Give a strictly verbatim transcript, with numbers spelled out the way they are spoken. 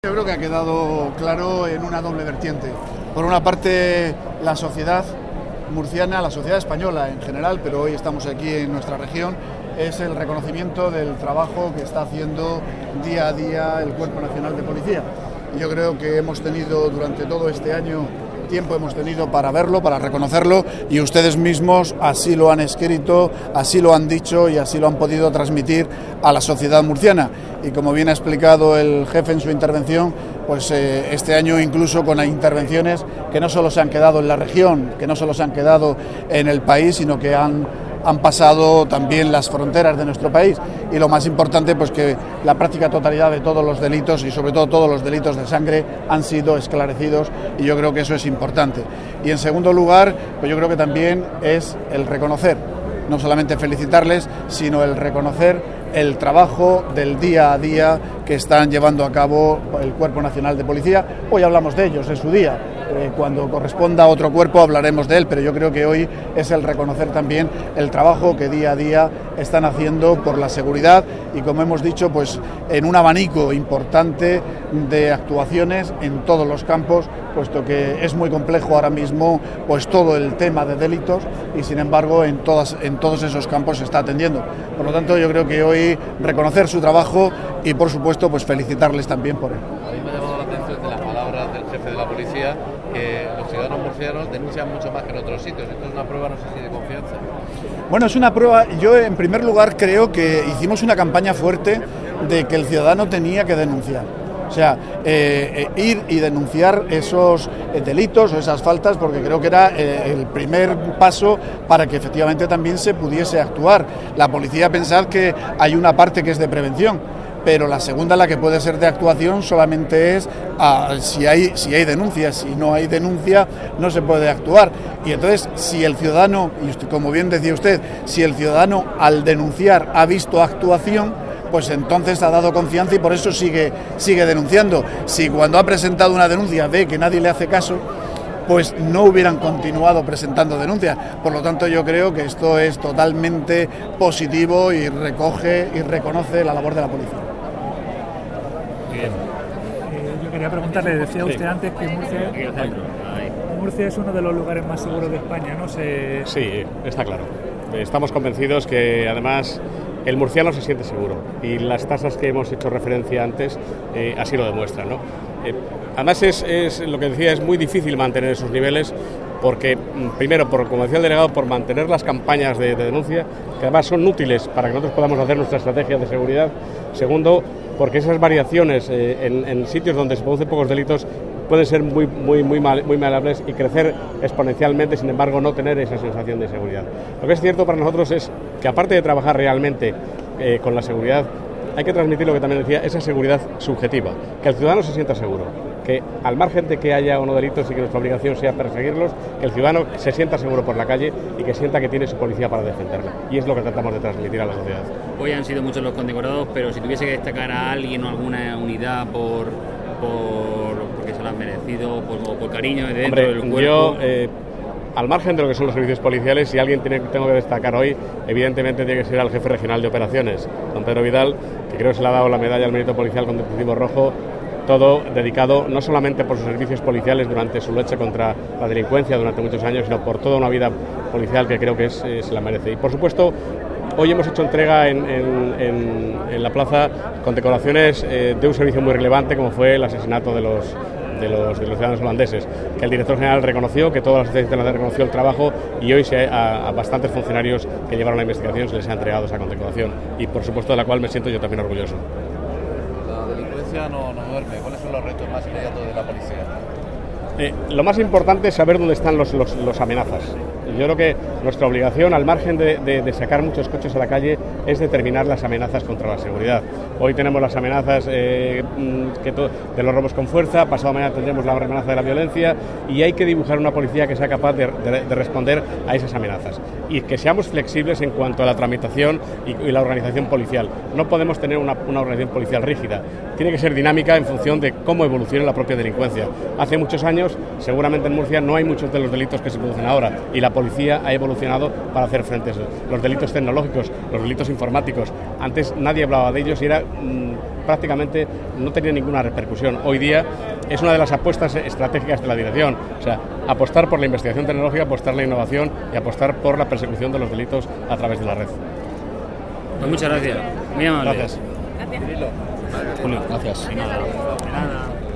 Yo creo que ha quedado claro en una doble vertiente. Por una parte, la sociedad murciana, la sociedad española en general, pero hoy estamos aquí en nuestra región, es el reconocimiento del trabajo que está haciendo día a día el Cuerpo Nacional de Policía. Yo creo que hemos tenido durante todo este año tiempo hemos tenido para verlo, para reconocerlo, y ustedes mismos así lo han escrito, así lo han dicho y así lo han podido transmitir a la sociedad murciana. Y como bien ha explicado el jefe en su intervención, pues eh, este año incluso con intervenciones que no solo se han quedado en la región, que no solo se han quedado en el país, sino que han han pasado también las fronteras de nuestro país, y lo más importante, pues que la práctica totalidad de todos los delitos, y sobre todo todos los delitos de sangre, han sido esclarecidos, y yo creo que eso es importante. Y en segundo lugar, pues yo creo que también es el reconocer, no solamente felicitarles, sino el reconocer el trabajo del día a día que están llevando a cabo el Cuerpo Nacional de Policía. Hoy hablamos de ellos, es su día. Eh, cuando corresponda a otro cuerpo hablaremos de él, pero yo creo que hoy es el reconocer también el trabajo que día a día están haciendo por la seguridad y, como hemos dicho, pues en un abanico importante de actuaciones en todos los campos, puesto que es muy complejo ahora mismo pues todo el tema de delitos, y sin embargo en todas en todos esos campos se está atendiendo. Por lo tanto, yo creo que hoy reconocer su trabajo y, por supuesto, pues felicitarles también por él. A mí me ha llamado la atención de las palabras del jefe de la policía, que los ciudadanos murcianos denuncian mucho más que en otros sitios. Esto es una prueba, no sé si de confianza. Bueno, es una prueba. Yo, en primer lugar, creo que hicimos una campaña fuerte de que el ciudadano tenía que denunciar. O sea, eh, eh, ir y denunciar esos eh, delitos o esas faltas, porque creo que era eh, el primer paso para que efectivamente también se pudiese actuar. La policía, pensad que hay una parte que es de prevención, pero la segunda, la que puede ser de actuación, solamente es ah, si hay si hay denuncia. Si no hay denuncia, no se puede actuar. Y entonces, si el ciudadano, y usted, como bien decía usted, si el ciudadano al denunciar ha visto actuación, pues entonces ha dado confianza y por eso sigue sigue denunciando. Si cuando ha presentado una denuncia ve que nadie le hace caso, pues no hubieran continuado presentando denuncias. Por lo tanto, yo creo que esto es totalmente positivo y recoge y reconoce la labor de la policía. Bien. Eh, yo quería preguntarle, decía usted sí. antes que Murcia, Murcia es uno de los lugares más seguros de España, ¿no? Se... Sí, está claro. Estamos convencidos que, además, el murciano se siente seguro, y las tasas que hemos hecho referencia antes eh, así lo demuestran, ¿no? Eh, además, es, es lo que decía, es muy difícil mantener esos niveles porque, primero, por, como decía el delegado, por mantener las campañas de, de denuncia, que además son útiles para que nosotros podamos hacer nuestra estrategia de seguridad. Segundo, porque esas variaciones eh, en, en sitios donde se producen pocos delitos pueden ser muy, muy, muy, mal, muy maleables y crecer exponencialmente, sin embargo no tener esa sensación de seguridad. Lo que es cierto para nosotros es que, aparte de trabajar realmente eh, con la seguridad, hay que transmitir lo que también decía, esa seguridad subjetiva, que el ciudadano se sienta seguro, que al margen de que haya o no delitos y que nuestra obligación sea perseguirlos, que el ciudadano se sienta seguro por la calle y que sienta que tiene su policía para defenderlo. Y es lo que tratamos de transmitir a la sociedad. Hoy han sido muchos los condecorados, pero si tuviese que destacar a alguien o alguna unidad por... por porque se lo han merecido, por, o por cariño de dentro Hombre, del cuerpo. Yo, eh, al margen de lo que son los servicios policiales, si alguien tiene, tengo que destacar hoy, evidentemente tiene que ser al jefe regional de operaciones, don Pedro Vidal, que creo que se le ha dado la medalla al mérito policial con distintivo rojo, todo dedicado no solamente por sus servicios policiales durante su lucha contra la delincuencia durante muchos años, sino por toda una vida policial que creo que es, eh, se la merece. Y, por supuesto, hoy hemos hecho entrega en, en, en, en la plaza con decoraciones eh, de un servicio muy relevante, como fue el asesinato de los, de los, de los ciudadanos holandeses, que el director general reconoció, que toda la sociedad internacional reconoció el trabajo, y hoy se, a, a bastantes funcionarios que llevaron la investigación se les ha entregado esa condecoración, y por supuesto de la cual me siento yo también orgulloso. La delincuencia no, no duerme. ¿Cuáles son los retos más inmediatos de la policía? Eh, lo más importante es saber dónde están los, los, los amenazas. Yo creo que nuestra obligación, al margen de, de, de sacar muchos coches a la calle, es determinar las amenazas contra la seguridad. Hoy tenemos las amenazas eh, que to- de los robos con fuerza, pasado mañana tendremos la amenaza de la violencia, y hay que dibujar una policía que sea capaz de, de, de responder a esas amenazas, y que seamos flexibles en cuanto a la tramitación y, y la organización policial. No podemos tener una, una organización policial rígida, tiene que ser dinámica en función de cómo evoluciona la propia delincuencia. Hace muchos años años seguramente en Murcia no hay muchos de los delitos que se producen ahora y la policía ha evolucionado para hacer frente a eso. Los delitos tecnológicos, los delitos informáticos, antes nadie hablaba de ellos y era mmm, prácticamente no tenía ninguna repercusión. Hoy día es una de las apuestas estratégicas de la dirección, o sea, apostar por la investigación tecnológica, apostar por la innovación y apostar por la persecución de los delitos a través de la red. Pues muchas gracias. Muy amable. Gracias. Gracias. Julio, gracias. De nada. De nada.